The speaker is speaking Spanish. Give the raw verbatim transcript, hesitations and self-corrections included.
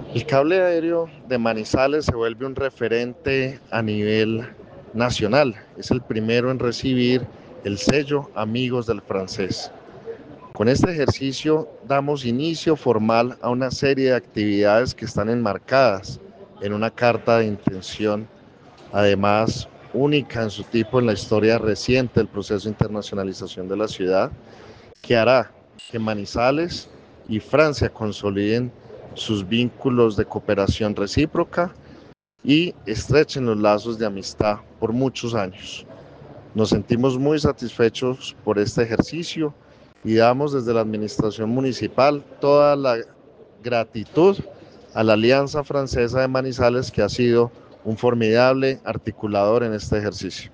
El cable aéreo de Manizales se vuelve un referente a nivel nacional. Es el primero en recibir el sello Amigos del Francés. Con este ejercicio damos inicio formal a una serie de actividades que están enmarcadas en una carta de intención, además única en su tipo en la historia reciente del proceso de internacionalización de la ciudad, que hará que Manizales y Francia consoliden sus vínculos de cooperación recíproca y estrechen los lazos de amistad por muchos años. Nos sentimos muy satisfechos por este ejercicio y damos desde la Administración Municipal toda la gratitud a la Alianza Francesa de Manizales, que ha sido un formidable articulador en este ejercicio.